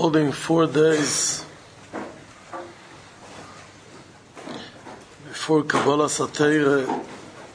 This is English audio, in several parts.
holding 4 days before Kabbalah Satire.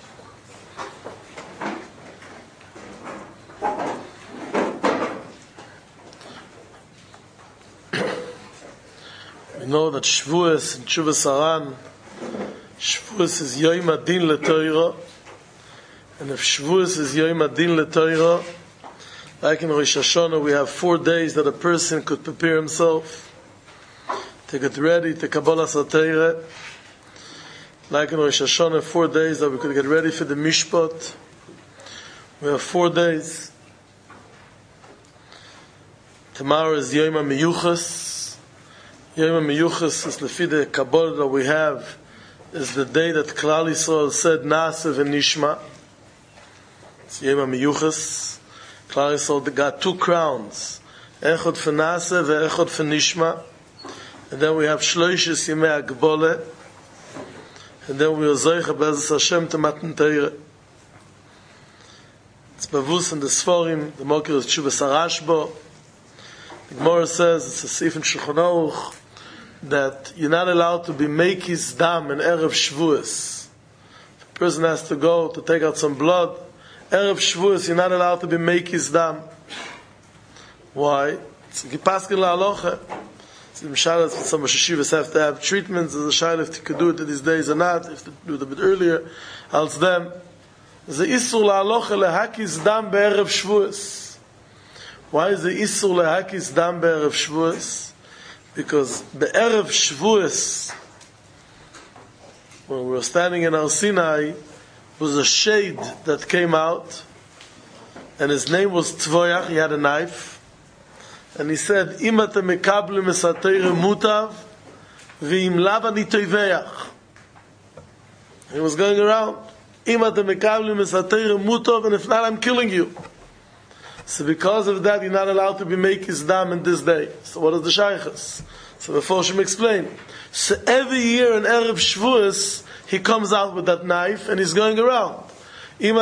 We know that Shavuos and Shuvas Haran, Shavuos is Yom Adin LeTorah, and if Shavuos is Yom Adin LeTorah, like in Rosh Hashanah, we have 4 days that a person could prepare himself to get ready to Kabbalah Satire. Like in Rosh Hashanah, 4 days that we could get ready for the Mishpat. We have 4 days. Tomorrow is Yom HaMiyuchas. Yom HaMiyuchas is the Kabbalah that we have, is the day that Klal Yisrael said Na'aseh v'Nishma. It's Yom HaMiyuchas. Klal Yisrael got 2 crowns, Echad for Na'aseh ve'Echad for Nishma, and then we have Shloishes Yemei HaGboleh, and then we are Zoicha Be'ezus Hashem to Matan Torah. It's Bavus in the Sforim, the Mokir is Shuvas HaRashba. The Gemara says, it's a Sif in Shulchan Aruch, that you're not allowed to be Meikis Dam in Erev Shavuos. If a person has to go to take out some blood, Erev Shavuos, you're not allowed to be Meikis Dam. Why? It's a Gipaskin La'alocha. It's the Mishalas, some Shashivas have to have treatments. There's a Shaila if they could do it these days or not, if they do it a bit earlier. Als them. There's a Isur La'alocha Lehakis Dam Be'erev Shavuos. Why is the Isur Lehakis Dam Be'erev Shavuos? Because Be'erev Shavuos, when we were standing in Har Sinai, was a shade that came out, and his name was Tvoyach. He had a knife, and he said, "Im atem mekablim es haTorah mutav, v'im lav ani toiveach." He was going around, "Im atem mekablim es haTorah mutav, and if not, I'm killing you." So because of that, you're not allowed to be Meikis Dam in this day. So what is the Shaykhs? So the Foshim explain. So every year in Erev Shavuos, he comes out with that knife and he's going around. And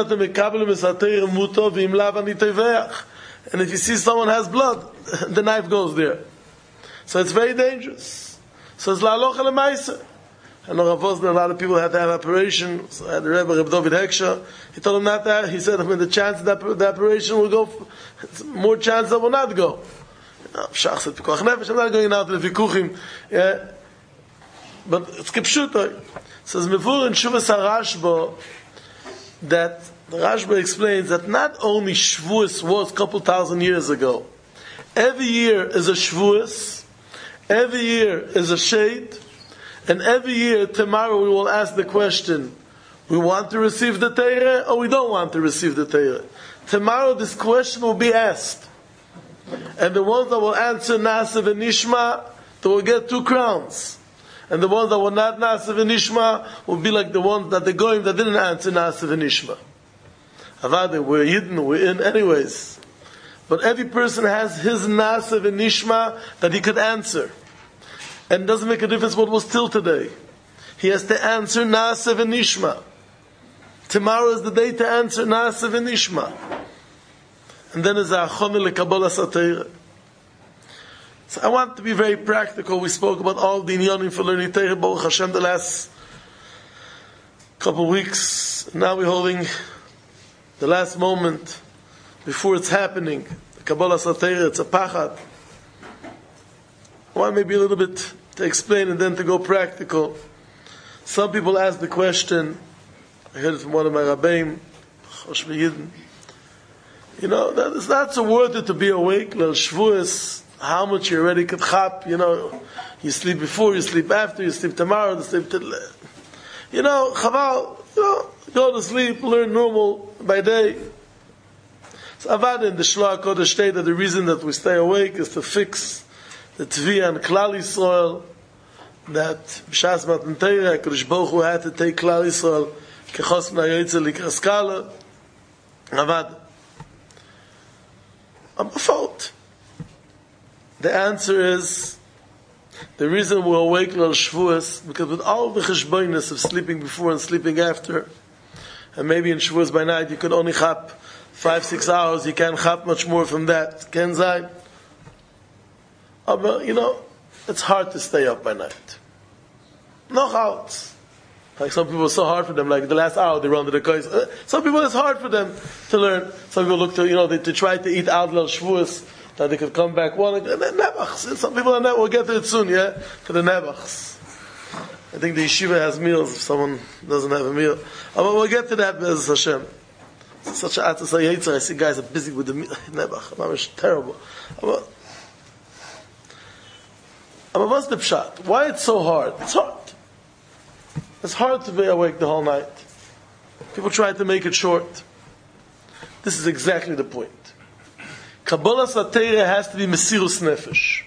if you see someone has blood, the knife goes there. So it's very dangerous. So it's la'alocha l'maisa. I know a lot of people had to have operation. So I had the Rebbe David Heksha. He told him not to. He said, when the chance that the operation will go, it's more chance that will not go. Shach said, "Pikuach nefesh." I'm not going out to the vikuchim. Yeah, but it's kipshuto. Says Mevur in Shuvas HaRashba that the Rashba explains that not only Shavuos was a couple thousand years ago. Every year is a Shavuos, every year is a shade, and every year tomorrow we will ask the question: we want to receive the Torah or we don't want to receive the Torah? Tomorrow this question will be asked, and the ones that will answer Na'aseh v'Nishma, they will get 2 crowns. And the ones that were not Na'aseh v'Nishma will be like the ones that the goyim that didn't answer Na'aseh v'Nishma. Avada, we're hidden, we're in anyways. But every person has his Na'aseh v'Nishma that he could answer. And it doesn't make a difference what was till today. He has to answer Na'aseh v'Nishma. Tomorrow is the day to answer Na'aseh v'Nishma. And then is Achonah leKabbalah Satire. So I want to be very practical. We spoke about all the inyanim for learning Torah, Baruch Hashem, the last couple of weeks. Now we're holding the last moment before it's happening. The Kabbalah Satira, it's a pachad. I want maybe a little bit to explain and then to go practical. Some people ask the question, I heard it from one of my rabbeim, Choshve Yidden. You know, that it's not so worth it to be awake, Lel Shavuos, how much you already could chap, you know, you sleep before, you sleep after, you sleep tomorrow, you sleep you know, chaval, you know, go to sleep, learn normal by day. So Avad in the Shloah HaKodesh state that the reason that we stay awake is to fix the Tviyah and Klal Yisrael, that B'shas Matan Torah, HaKadosh Baruch Hu had to take Klal Yisrael kechos min ha'yotzei likras kala. Avad. I'm a fault. The answer is, the reason we're awake Lel Shavuos, because with all the cheshbonos of sleeping before and sleeping after, and maybe in Shavuos by night you could only chap 5-6 hours, you can't chap much more from that. Ken Zayin. But, it's hard to stay up by night. No out. Like some people, it's so hard for them. Like the last hour, they run to the kois. Some people, it's hard for them to learn. Some people look to, to try to eat out Shavuos, that they could come back one. Nebachs. Some people will get to it soon, yeah? To the nebachs. I think the yeshiva has meals if someone doesn't have a meal. But we'll get to that, Be'ez Hashem. It's such a atzas hayetzer. I see guys are busy with the nebach. It's terrible. But what's the pshat? Why it's so hard? It's hard. It's hard to be awake the whole night. People try to make it short. This is exactly the point. Kabbalah Satira has to be Mesirus Nefesh.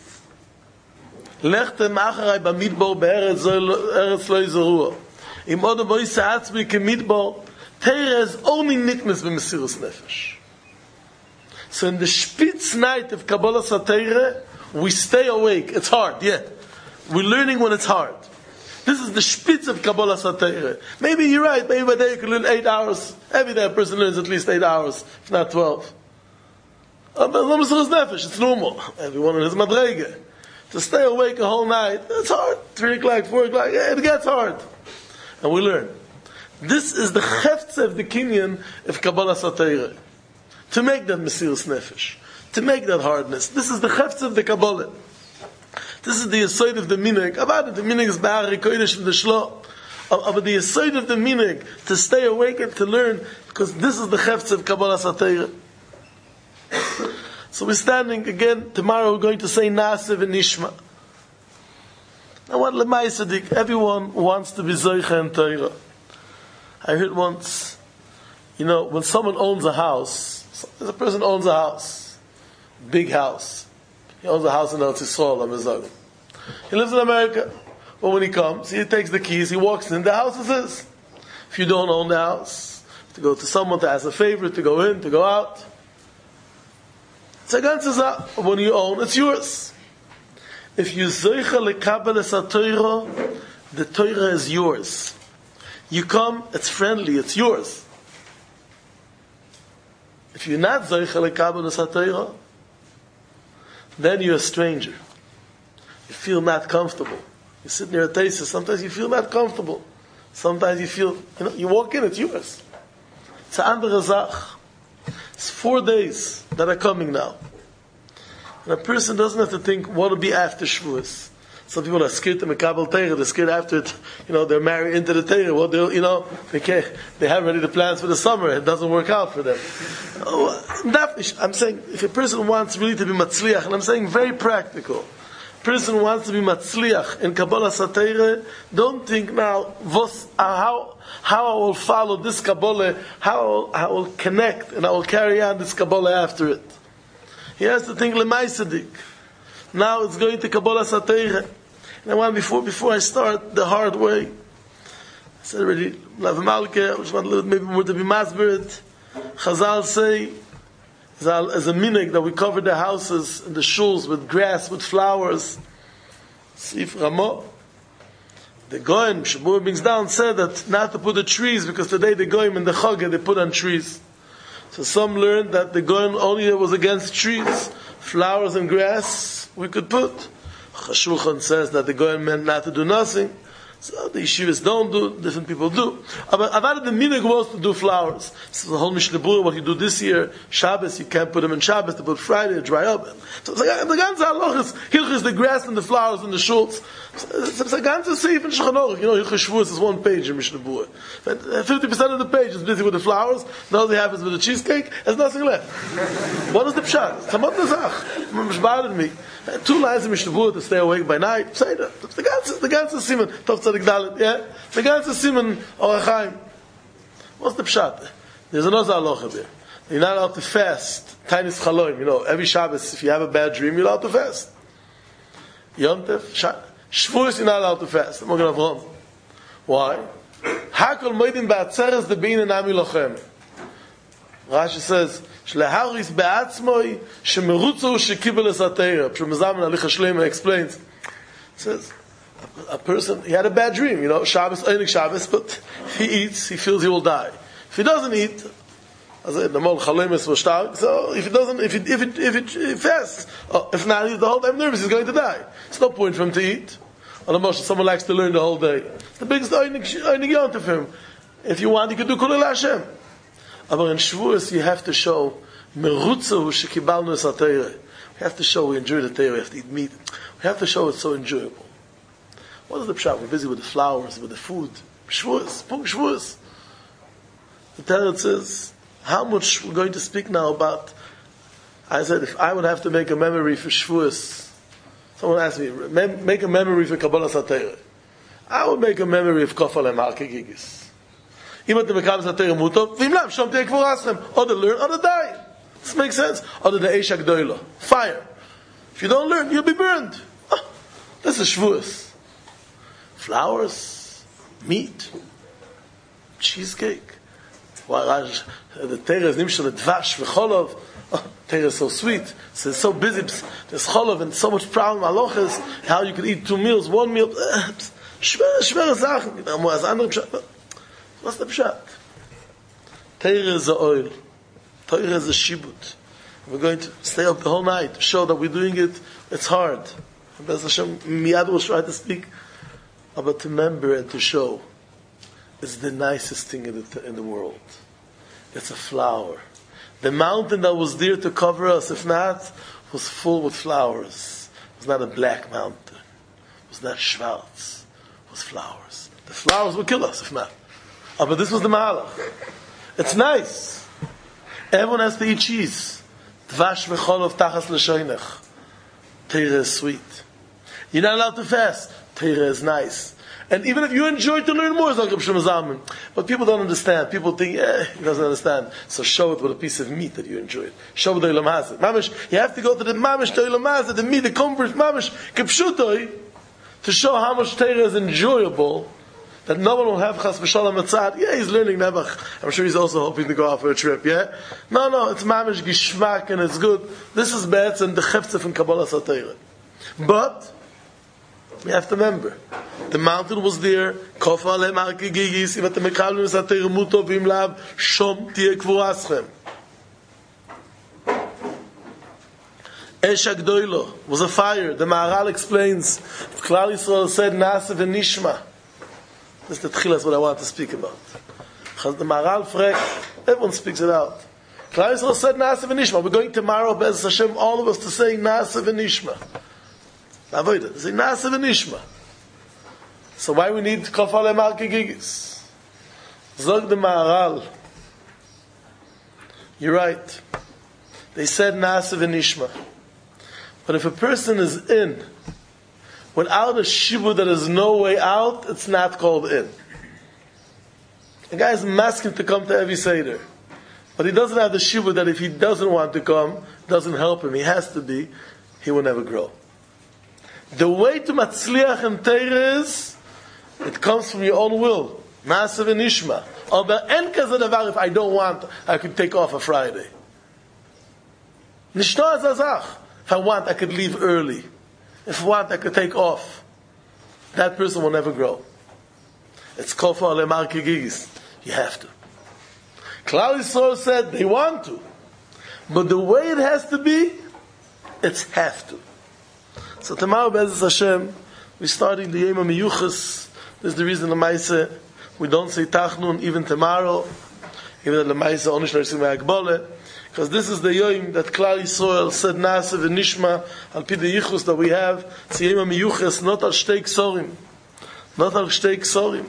Lechtem acharai b'midbar be'eretz lo yizarua. Im odom bo yisa atzmi k'midbar, Teira is only nitnes b'Mesirus Nefesh. So in the spitz night of Kabbalah Satira, we stay awake. It's hard, yeah. We're learning when it's hard. This is the spitz of Kabbalah Satira. Maybe you're right. Maybe by day you can learn 8 hours. Every day a person learns at least 8 hours, if not 12. But Mesirus Nefesh, it's normal. Everyone in his madrege. To stay awake a whole night, it's hard. 3 o'clock, 4 o'clock, it gets hard. And we learn. This is the cheftze of the kinyan of Kabbalah Satira. To make that Mesirus Nefesh. To make that hardness. This is the cheftze of the Kabbalah. This is the aside of the minig. About it, the minig is ba'ari kodesh in the shlo. But the aside of the minig, to stay awake and to learn, because this is the cheftze of Kabbalah Satira. So we're standing again. Tomorrow we're going to say Nasiv and Nishma. Now what Lemaisadik? Everyone wants to be Zoicha and Torah. I heard once, when someone owns a house, there's a person owns a house, big house. He owns a house in Eretz Yisrael, he lives in America. But when he comes, he takes the keys, he walks in, the house is his. If you don't own the house, you have to go to someone to ask a favor, to go in, to go out. When you own, it's yours. If you zoicha lekabel es haTorah, the Torah is yours. You come, it's friendly, it's yours. If you're not zoicha lekabel es haTorah, then you're a stranger. You feel not comfortable. You sit near a taisa, sometimes you feel not comfortable. Sometimes you feel, you walk in, it's yours. It's an andere Zach. It's 4 days that are coming now. And a person doesn't have to think what will be after Shavuos. Some people are scared to Mekabel Torah. They're scared after it. They're married into the Torah. Well, they have already the plans for the summer. It doesn't work out for them. I'm saying, if a person wants really to be matzliach, and I'm saying very practical, a person wants to be matzliach in Kabbalah Satira, don't think now, how I will follow this Kabbalah, how I will connect, and I will carry on this Kabbalah after it. He has to think Lemaisadik. Now it's going to Kabbalah Satira. And I want before I start the hard way. I said already, Lav Malke, which want a little maybe more to be masbered. Chazal say, as a minig that we cover the houses and the shuls with grass, with flowers. Sif Ramo. The Goyim, Shabur brings down, said that not to put the trees, because today the Goyim in the Chagah, they put on trees. So some learned that the Goyim only was against trees, flowers and grass we could put. Chashulchan says that the Goyim meant not to do nothing. So the yeshivas don't do, different people do. But the minig was to do flowers. So the whole Mishnah Berurah, what you do this year, Shabbos, you can't put them in Shabbos, to put Friday, dry up. So it's like, the ganze halachas, hilchas, the grass and the flowers and the schultz. So it's a ganze seif in Shulchan Aruch. Hilchas Shavuos is 1 page in Mishnah Berurah. But 50% of the page is busy with the flowers, nothing happens with the cheesecake, there's nothing left. What is the pshat? Tamot nezach. Which bothered me. 2 lines in Mishnah Berurah to stay awake by night. Say that. The ganze siman. Tov Tzadik Dalet. Yeah? The ganze siman Orach Chaim. What's the pshat? There's another halacha there. You're not allowed to fast. Tainis chaloim. Every Shabbos, if you have a bad dream, you're allowed to fast. Yom Tov, Shavuos, you're not allowed to fast. I'm not going to have Why? Hakol moedim ba'atzeres de bein enami lochem. Rashi says, Shleharis be'atzmoi shemerutzu shekibel es haTorah. Pshemazamen Alicha Shlema explains. Says, a person, he had a bad dream, Shabbos, Einik Shabbos, but if he eats, he feels he will die. If he doesn't eat, the mol chalemus was stark. So if it fasts, if not, he's the whole time nervous, he's going to die. It's no point for him to eat. On the Moshe, someone likes to learn the whole day. It's the biggest earning yontif for him. If you want, you can do kulil Hashem. But in Shavuos, you have to show merutzahu shekibalnu es haTorah. We have to show we enjoy the Torah. We have to eat meat. We have to show it's so enjoyable. What is the pshat? We're busy with the flowers, with the food. Shavuos, Shavuos. The Torah says how much we're going to speak now about. I said if I would have to make a memory for Shavuos. Someone asked me, make a memory for Kabbalah Satayra. I would make a memory of Kofal and Malki Gigis. Ima te Mekabel Satayra Mutov, Vim Lam, Shom Te'ek Vorasrem. Or to learn, or to die. This makes sense. Or to the Eish HaGdoila. Fire. If you don't learn, you'll be burned. Oh, this is Shavuos. Flowers, meat, cheesecake. The Torah is Nimshal Dvash V'cholov. Oh, Torah is so sweet. So it's so busy. There's cholov and so much problem. Alochas, how you could eat 2 meals, 1 meal. Schwere Sachen. What's the pshat? Torah is the oil. Torah is the shibut. We're going to stay up the whole night to show that we're doing it. It's hard. Bez Hashem, Miyad will try to speak. But to remember and to show, it's the nicest thing in the world. It's a flower. The mountain that was there to cover us, if not, was full with flowers. It was not a black mountain. It was not Schwarz. It was flowers. The flowers would kill us, if not. But this was the Mahalach. It's nice. Everyone has to eat cheese. Dvash v'cholov tachas l'shoynech. Torah is sweet. You're not allowed to fast. Torah is nice. And even if you enjoy to learn more, it's like Reb Shlomo Zalman. But people don't understand. People think, he doesn't understand. So show it with a piece of meat that you enjoyed. Show it the Olam Hazeh. Mamish, you have to go to the Mamish, the Olam Hazeh, the meat, the comfort, Mamish, Kipshutoi, to show how much Torah is enjoyable, that no one will have Chas V'Shalom Matzad. Yeah, he's learning Nebuch. I'm sure he's also hoping to go out for a trip, yeah? No, it's Mamish Gishmak and it's good. This is bad and the Chefze from Kabbalah Satayra. But, we have to remember, the mountain was there. Kofa ale marki gigis. If the mekabel misater muto vim lav shom tiye kvoraschem. Esh HaGdoilo was a fire. The Maharal explains. Klal Yisrael said Nasa v'nishma. This is the tchilas what I want to speak about. Because the Maharal frek, everyone speaks it out. Klal Yisrael said Nasa v'nishma. We're going tomorrow, Be'ez Hashem, all of us to say Nasa v'nishma. Avoid say Nasa v'nishma. So why we need Kofal Marki Gigis? Zog the Maharal. You're right. They said Nasa v'nishma. But if a person is in without a shibud that is no way out, it's not called in. The guy is asking to come to every Seder. But he doesn't have the shibud that if he doesn't want to come, doesn't help him. He has to be. He will never grow. The way to Matzliach and Torah is, it comes from your own will. Nasa v'nishma. If I don't want, I could take off a Friday. Nishno azazach. If I want, I could leave early. If I want, I could take off. That person will never grow. It's kofa lemar kigis. You have to. Klal Yisrael said they want to. But the way it has to be, it's have to. So tomorrow, Be'ez Hashem, we're starting the Yom HaMiyuchas. This is the reason Lamaisa we don't say Tachnun even tomorrow. Even the Lamaisa Onish Narsim Ha'Agbole. Because this is the Yom that Klal Yisrael said Nasa v'Nishma al pi the Yichus that we have. It's the Yom HaMiyuchas, not al Shtei Ksorim. Not al Shtei Ksorim.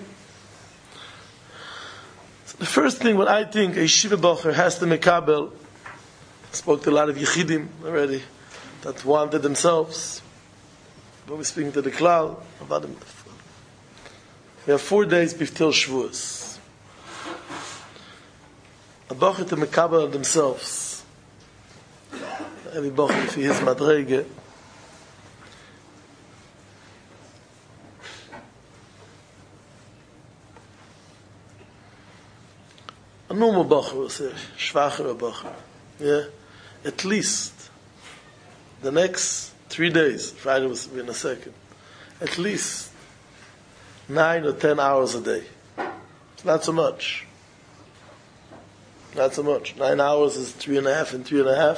So the first thing what I think a Yeshiva Bocher has to mekabel, I spoke to a lot of Yechidim already that wanted themselves. But we're speaking to the Klal about them. We have 4 days before Shavuos. A Bocher to mekabel themselves. Every Bocher for his madrege. A normal Bocher will say, schwacher Bocher. Yeah? At least the next 3 days, Friday will be in a second, at least 9 or 10 hours a day. It's not so much. Not so much. 9 hours is 3.5 and 3.5.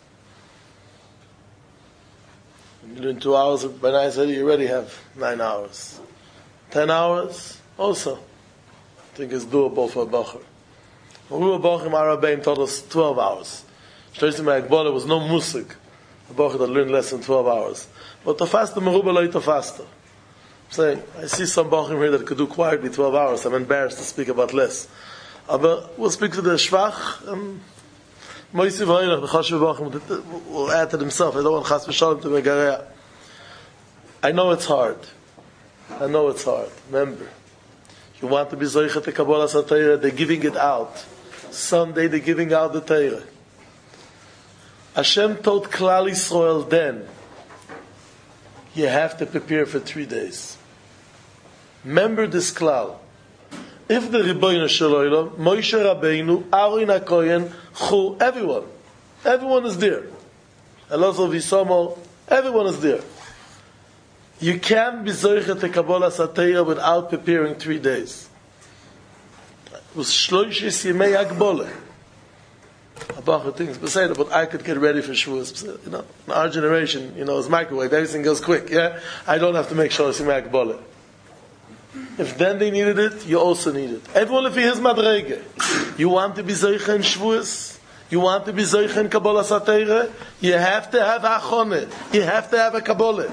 When you're doing 2 hours by night study, you already have 9 hours. 10 hours, also, I think it's doable for a Bacher. Ruah Bachim Arabeim told us 12 hours. Shloshim Ha'agbola was no musik. The Bacher that learned less than 12 hours. But the faster Meruba lo ito faster. I'm saying, I see some Bachim here that could do quietly 12 hours. I'm embarrassed to speak about less. But we'll speak to the Shvach, and Moisiv Ha'ilach, the Chashiv Bachim, will add to himself. I don't want Chas V'Shalom to Megareya. I know it's hard. Remember, you want to be Zoichet the Kabbalah Satayra, they're giving it out. Sunday they're giving out the Torah. Hashem told Klal Yisrael then, you have to prepare for 3 days. Remember this Klal. If the Rebbeinu Shalom, Moshe Rabbeinu, Aaron HaKoyen, Chu, everyone is there. Elazar V'Somo, everyone is there. You can't be Zoichet the Kabbalah Satayra without preparing 3 days. It was Shloishis Yemei Agbole. Abacha thinks, but I could get ready for Shavuos. You know, in our generation, it's microwave, everything goes quick, yeah? I don't have to make Shloishis Yemei Agbole. If then they needed it, you also need it. Everyone if he has madrege. You want to be Zoichet in Shavuos? You want to be Zoichet in Kabbalah Satayra? You have to have Achone. You have to have a Kabbalah.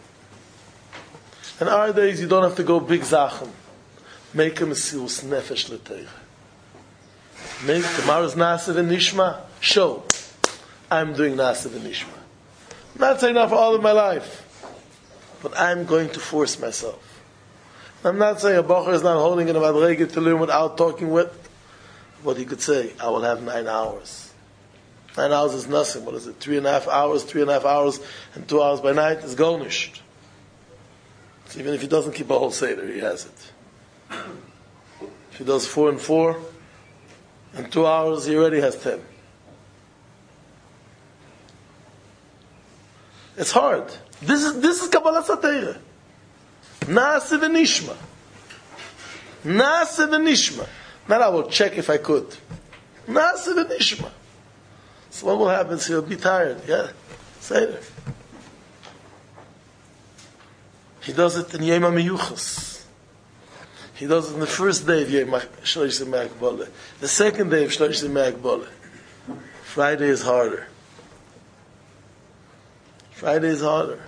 In our days, you don't have to go big zachem. Make a mesirus nefesh l'teira. Make tomorrow's Nasiv and Nishma. Show, I'm doing Nasiv and Nishma. I'm not saying that for all of my life, but I'm going to force myself. I'm not saying a Bacher is not holding in a madrege to learn without talking with. What he could say, I will have 9 hours. 9 hours is nothing. What is it? 3.5 hours, 3.5 hours, and 2 hours by night is golnished. So even if he doesn't keep a whole Seder, he has it. If he does 4 and 4, in 2 hours, he already has 10. It's hard. This is Kabbalah Satayra. Naaseh v'nishma. Naaseh v'nishma. Not I will check if I could. Naaseh v'nishma. So what will happen? So he'll be tired. Yeah, Seder. He does it in Yom HaMiyuchas. He does it on the first day of Yom Shlosh Yemei Akbole. The second day of Shlosh Yemei Akbole. Friday is harder. Friday is harder.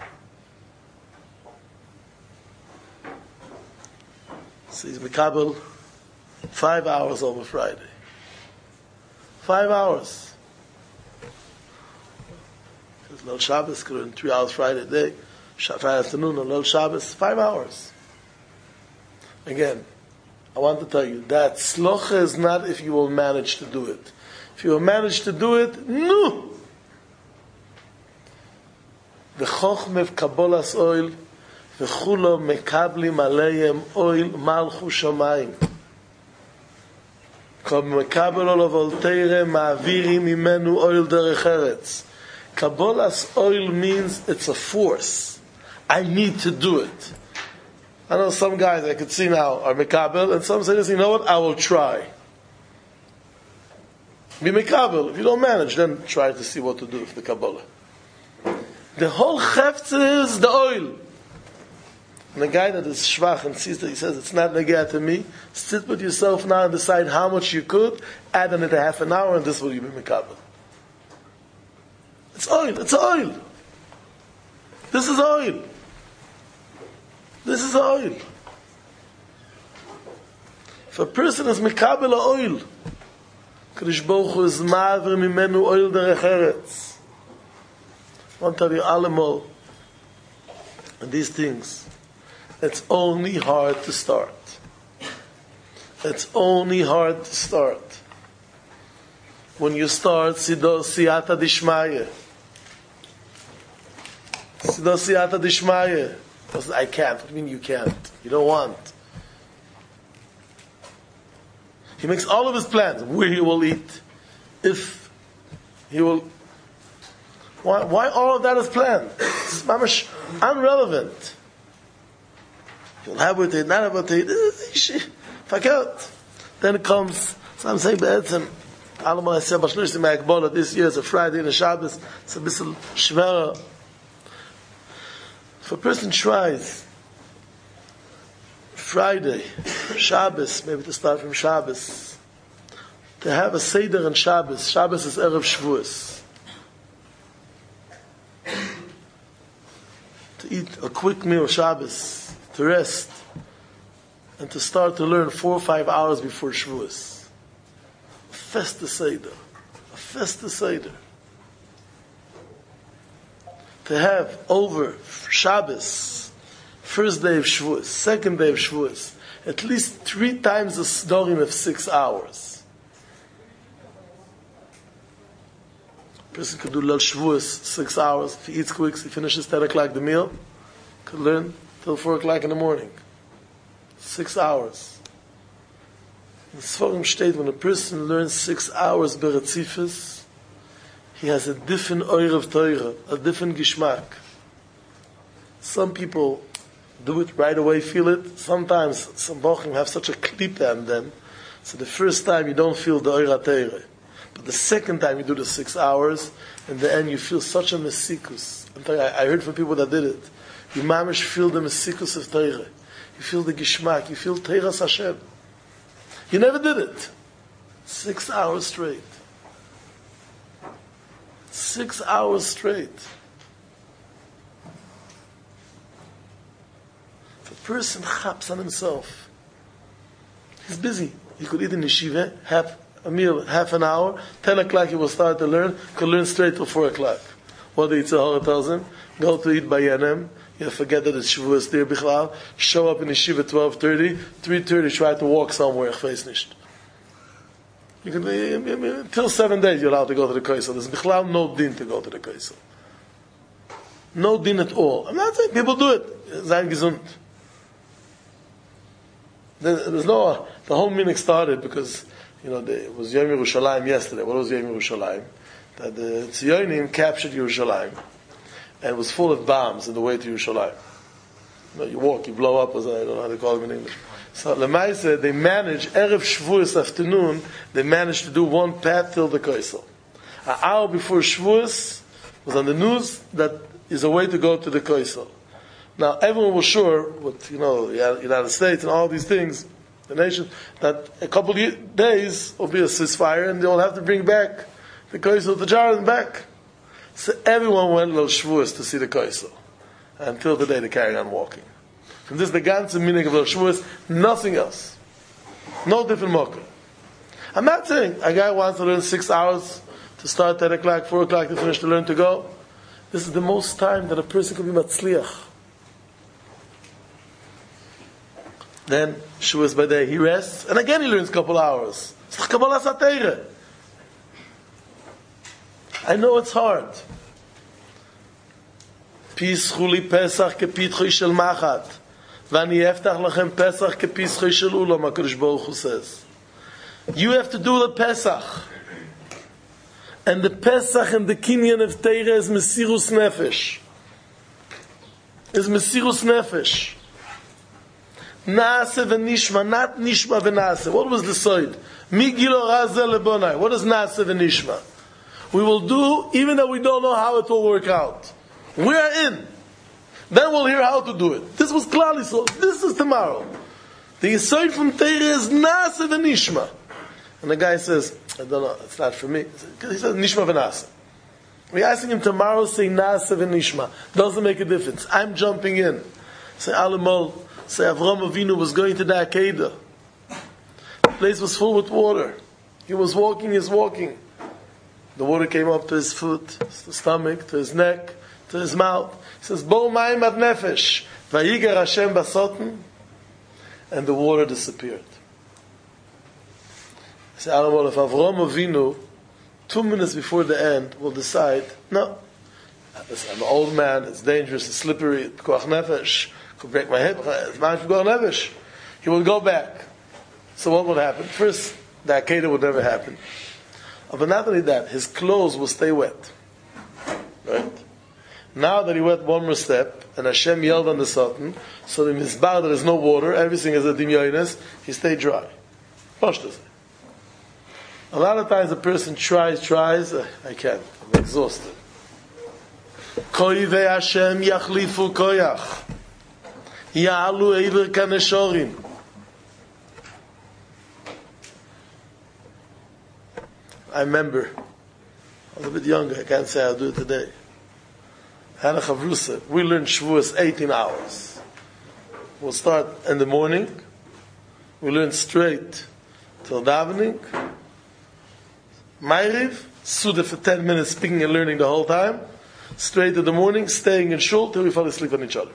So he's Mekabel 5 hours over Friday. 5 hours. Because Lil Shabbos could in 3 hours Friday day. Friday afternoon on Lil Shabbos, 5 hours. Again, I want to tell you that slocha is not if you will manage to do it. If you will manage to do it, no. The chochmeh v'kabolas oil v'chulo mekablim aleihem oil malchu shamayim. Kol mekabel olav volteire ma'avirim imenu oil derech eretz. Kabolas oil means it's a force. I need to do it. I know some guys I could see now are mekabel, and some say this, you know what, I will try. Be mekabel. If you don't manage, then try to see what to do with the Kabbalah. The whole chefetz is the oil. And the guy that is shvach and sees that, he says, it's not negeh to me, sit with yourself now and decide how much you could, add on it a half an hour, and this will you be mekabel. It's oil. This is oil. If a person is mekabel oil, Kadosh Baruch Hu is ma'aver mimenu oil derech eretz. I want to tell you all and these things. It's only hard to start. When you start, siyata dishmaya. I can't. What do you mean you can't? You don't want. He makes all of his plans. Where he will eat. If he will. Why all of that is planned? It's mamash unrelevant. You'll have what they not have what they. Fuck out. Then it comes. So I'm saying, Be'etzim, Allemal I said, Bashlushti Ma'akbola, this year is a Friday and a Shabbos, it's a bisschen schwerer. If a person tries Friday, Shabbos, maybe to start from Shabbos, to have a Seder on Shabbos, Shabbos is Erev Shavuos, to eat a quick meal Shabbos, to rest, and to start to learn 4 or 5 hours before Shavuos. A Festa Seder. A Festa Seder. To have over Shabbos, first day of Shavuos, second day of Shavuos, at least 3 times a Sdorim of 6 hours. A person could do Lel Shavuos 6 hours. If he eats quick, he finishes 10 o'clock the meal, could learn till 4 o'clock in the morning. 6 hours. In Sforim state, when a person learns 6 hours Beretzifus, he has a different oir of Torah, a different Gishmak. Some people do it right away, feel it. Sometimes some Bochim have such a klipa on them, so the first time you don't feel the oir Torah. But the second time you do the 6 hours, in the end you feel such a mesikus. I heard from people that did it. You mamish feel the mesikus of Torah. You feel the gishmak. You feel Teiras Hashem. You never did it. 6 hours straight. 6 hours straight. If a person chaps on himself, he's busy. He could eat in yeshiva, have a meal, half an hour, 10 o'clock he will start to learn, could learn straight till 4 o'clock. What the Yitzhahara tells him? Go to eat by Yenem. You forget that it's Shavuos there, Bichlal. Show up in yeshiva 12:30, 3:30. Try to walk somewhere. Face nicht. You can till 7 days you're allowed to go to the Kaisel. There's Bichlal no din to go to the Kaisel. No din at all. I'm not saying people do it. Sein gesund. There's no. The whole meaning started because it was Yom Yerushalayim yesterday. What was Yom Yerushalayim? That the Tzionim captured Yerushalayim. And it was full of bombs on the way to Yerushalayim. You walk, you blow up, I don't know how to call them in English. So Lemaise, they managed, Erev Shavuos afternoon, they managed to do one path till the Kaisel. An hour before Shavuos was on the news that is a way to go to the Kaisel. Now everyone was sure, with the United States and all these things, the nation, that a couple of days will be a ceasefire and they will have to bring back the Kaisel, the Jordan back. So everyone went to Shavuos to see the Kaisel. Until the day they carried on walking. From this, the ganze meaning of Shavuos, nothing else. No different mocker. I'm not saying a guy wants to learn 6 hours to start 10 o'clock, 4 o'clock to finish to learn to go. This is the most time that a person can be matzliach. Then, Shavuos by day, he rests, and again he learns a couple hours. It's like Kabbalah Satire. I know it's hard. Pischuli Pesach kepitchoi shel machat. Vani eftach lachem Pesach kepischoi shel ulam, HaKadosh Baruch Hu says. You have to do the Pesach. And the Pesach and the Kinyan of Teira is Mesirus Nefesh. Is Mesirus Nefesh. Naase v'nishma, not Nishma v'naase. What was the side? Migilo razel lebonai. What is Naase v'nishma? We will do, even though we don't know how it will work out. We are in. Then we'll hear how to do it. This was Klal Yisrael. This is tomorrow. The Yisod from Teirah is Naase v'nishma. And the guy says, I don't know, it's not for me. He says, Nishma v'naase. We're asking him tomorrow, say Naase v'nishma. Doesn't make a difference. I'm jumping in. Say Alamol, say Avram Avinu was going to the Akedah. The place was full with water. He was walking, The water came up to his foot, to his stomach, to his neck, to his mouth. He says, Bo ma'im ad nefesh, vayigar Hashem basoten, and the water disappeared. I say, Alamol, if Avram Avinu, 2 minutes before the end, will decide, no, I'm an old man, it's dangerous, it's slippery, it's koach nefesh, could break my hip, it's man for koach nefesh. He will go back. So what would happen? First, the Akedah would never happen. But not only that, his clothes will stay wet. Right? Now that he went one more step, and Hashem yelled on the Satan, so in his bar there is no water, everything is a dimyonis, he stayed dry. A lot of times a person tries, I can't, I'm exhausted. Koivei Hashem yachlifu koyach. Ya'alu eiver kaneshorim. I remember, I was a bit younger, I can't say I'll do it today. I had a chavrusa. We learned Shavuos 18 hours. We'll start in the morning. We learn straight till davening. Ma'ariv, Suda for 10 minutes, speaking and learning the whole time. Straight in the morning, staying in shul till we fall asleep on each other.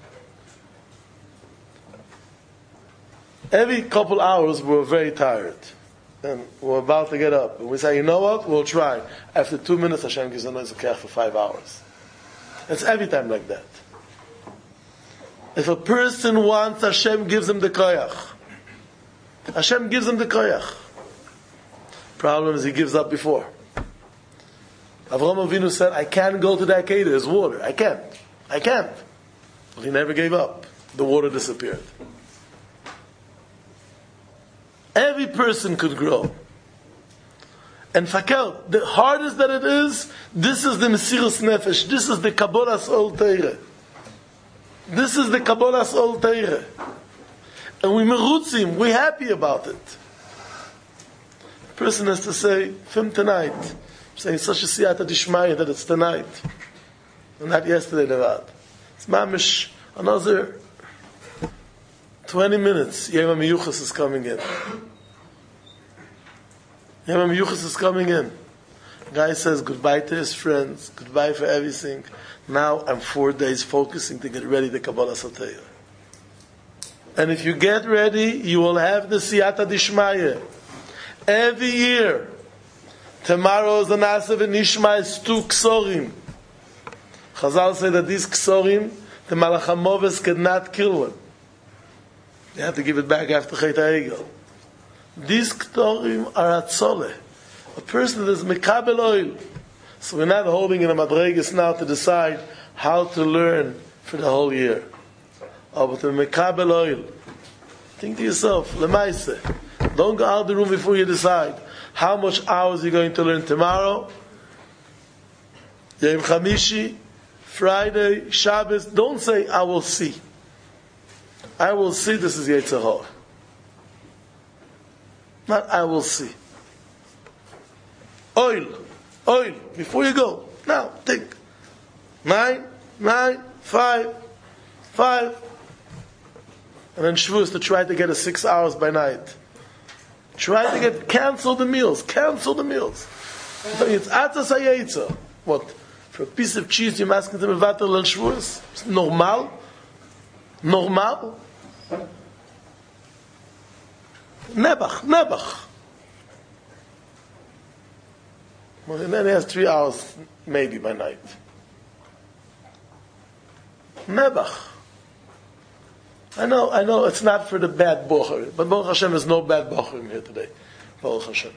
Every couple hours we were very tired. And we're about to get up. And we say, you know what? We'll try. After 2 minutes, Hashem gives a noise of for 5 hours. It's every time like that. If a person wants, Hashem gives him the koyach. Hashem gives him the koyach. Problem is he gives up before. Avraham Avinu said, I can't go to the Akedah, there's water. I can't. But he never gave up. The water disappeared. Every person could grow. And Fakel, the hardest that it is, this is the Mesiras Nefesh, this is the Kabbalas Ol Teireh. This is the Kabbalas Ol Teireh. And we merutzim, we're happy about it. The person has to say, from tonight, saying such a siyata dishmaya that it's tonight, and not yesterday, Nevad. It's mamish, another 20 minutes, Yom HaMiyuchas is coming in. Yom HaMiyuchas is coming in. Guy says goodbye to his friends, goodbye for everything. Now I'm 4 days focusing to get ready to Kabbalah Satayah. And if you get ready, you will have the siyata dishmaya. Every year, tomorrow is the Naaseh v'Nishma is 2 ksorim. Chazal say that these ksorim, the Malach HaMoves cannot kill them. They have to give it back after Chet HaEgel. These ksorim are atzoleh. A person that is mekabel oil. So we're not holding in a madregas now to decide how to learn for the whole year. Oh, but the mekabel oil. Think to yourself, lemaise. Don't go out of the room before you decide how much hours you're going to learn tomorrow, Yom Chamishi, Friday, Shabbos. Don't say, I will see. I will see, this is Yetzer Hara. Not, I will see. Oil, before you go. Now, think. 9, 5. And then Shavuos to try to get a 6 hours by night. Try to cancel the meals. It's atzas hayetza. What? For a piece of cheese you're asking to mevatel on Shavuos? It's normal? Nebach. Well, and then he has 3 hours maybe by night. Nebach. I know it's not for the bad bocher, but Baruch Hashem, there's no bad bocher in here today. Baruch Hashem.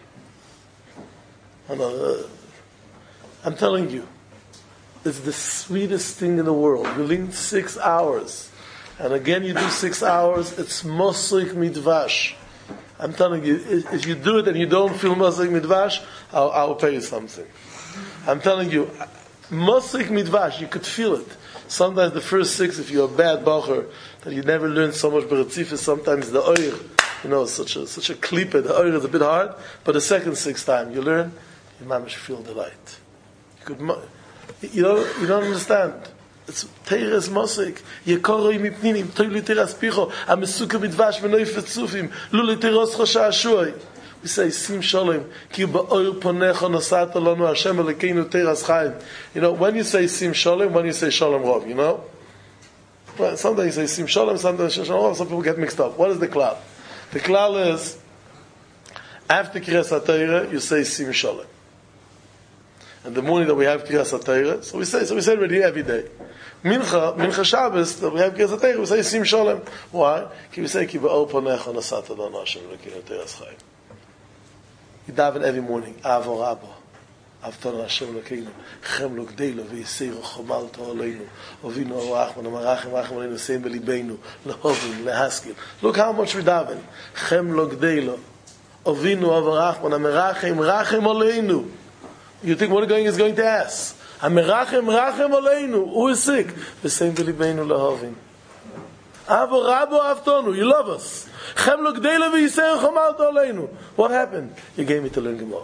I'm telling you, it's the sweetest thing in the world. You learn 6 hours, and again you do 6 hours, it's Moslik Midvash. I'm telling you, if you do it and you don't feel Moslik Midvash, I'll pay you something. I'm telling you, Moslik Midvash, you could feel it. Sometimes the first 6, if you're a bad bocher, that you never learn so much beretzifis, sometimes the oir, such a klipa, the oir is a bit hard, but the second 6 time you learn, you mamish feel the light. You don't understand. It's teires mosik. Yekoroi mipninim, toili teras picho, amesuka midvash v'noi fetzufim, luli teros chosha ashuoi. We say, Sim Shalom, ki ba'oir ponecha nosata lanu Hashem elekeinu teras chaim. When you say Sim Shalom, when you say Shalom Rov, Well, sometimes you say Sim Shalom, sometimes Shalom Rov, some people get mixed up. What is the klal? The klal is, after Kriyas HaTorah, you say Sim Shalom. And the morning that we have Kriyas HaTorah, so we say already every day. Mincha Shabbos, that we have Kriyas HaTorah, we say Sim Shalom. Why? Because we say, ki ba'oir ponecha nosata lanu Hashem elekeinu teras chaim. You daven every morning, Avo Rabbo, Avton Hashem Elokeinu, Chem Lo Gdeilo, V'Yiseiru Chomal To'aleinu, Ovinu Arachman, Amarachim Rachim Aleinu, Seim Belibeinu, Lehovim, Lehaskil. Look how much we daven. Chem Lo Gdeilo, Ovinu avarachman, amerachem, rachem oleinu. You think what is going to ask? Amerachem, rachem oleinu. Who is sick? V'seim b'libeinu lahavin. Avo rabo avtonu. You love us. Chem lo gdela v'yiseir chomalto oleinu. What happened? You gave me to learn Gemara.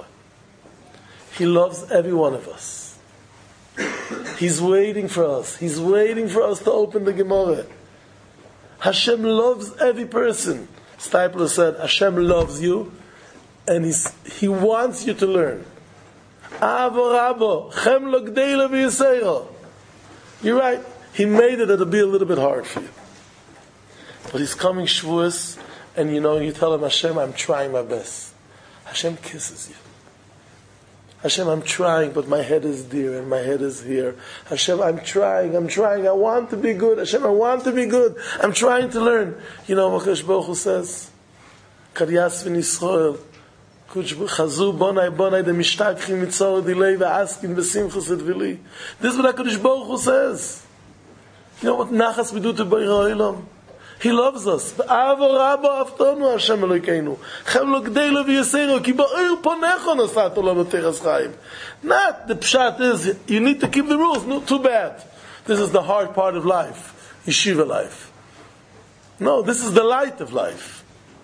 He loves every one of us. He's waiting for us. He's waiting for us to open the Gemara. Hashem loves every person. Stipler said, Hashem loves you, and He wants you to learn. Avo rabo, chem lo gdeila v'yiseiro. You're right. He made it. It'll be a little bit hard for you. But He's coming Shavuos, and you tell Him, Hashem, I'm trying my best. Hashem kisses you. Hashem, I'm trying, but my head is there and my head is here. Hashem, I'm trying. I want to be good. Hashem, I want to be good. I'm trying to learn. You know what Hakadosh Baruch Hu says? Karyas v'Nisrael. Chazu bonai de mishtakchim mitzor dilei v'askin b'simchus et vili. This is what Hakadosh Baruch Hu says. You know what nachas we do to Borei Olam? He loves us. Avo rabo aftonu Hashem Elokeinu. Chem lo gdei lo v'yaseiru ki ba'ir ponecho nasato olam teras chaim. Not the pshat is you need to keep the rules. No, too bad. This is the hard part of life, yeshiva life. No, this is the light of life.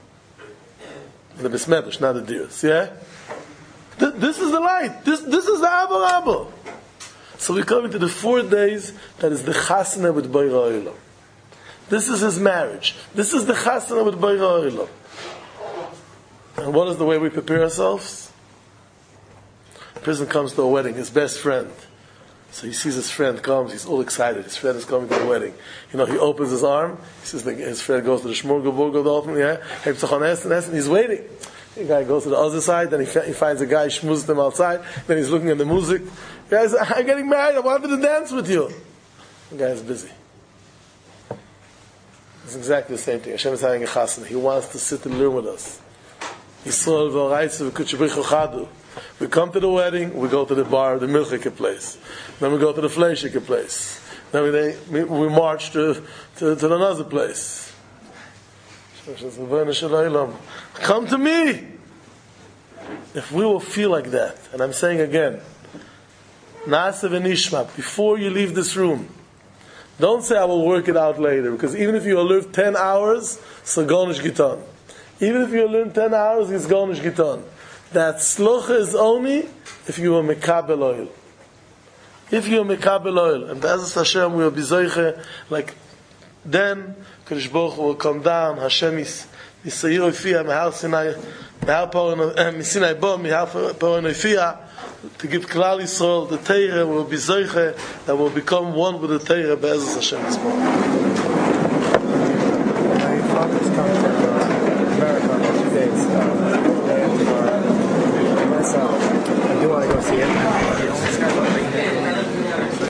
The besmedrash, not the deers. Yeah. This is the light. This is the avo rabo. So we come into the 4 days that is the chasna with Borei Olam. This is his marriage. This is the chasana with Borei Olam. And what is the way we prepare ourselves? A person comes to a wedding, his best friend. So he sees his friend comes, he's all excited. His friend is coming to the wedding. He opens his arm. He says his friend goes to the shmurgelburger, and he's waiting. The guy goes to the other side, then he finds a guy, schmoozes him outside, then he's looking at the music. The guy says, I'm getting married, I wanted to dance with you. The guy is busy. It's exactly the same thing. Hashem is having a chasana. He wants to sit and learn with us. We come to the wedding, we go to the bar, the milchike place. Then we go to the fleishike place. Then we march to another place. Come to me! If we will feel like that, and I'm saying again, Na'aseh v'nishma, before you leave this room, don't say I will work it out later, because even if you will live 10 hours, so gonish giton. Even if you will learn 10 hours, it's gonish giton. That slocha is only if you are mekabel oil. If you are mekabel oil, and as Hashem will be zoiche, like then Kadosh Baruch Hu will come down. Hashem is Yisayir Ofiyah Mehar Sinai, Sinai Bo Mehar Paron Ofiyah, to give Klal Yisrael the Torah will be zoiche that will become one with the Torah. Be'ezus Hashem is born. My father's coming to America in 2 days. Tomorrow. Myself, I do want to go see it.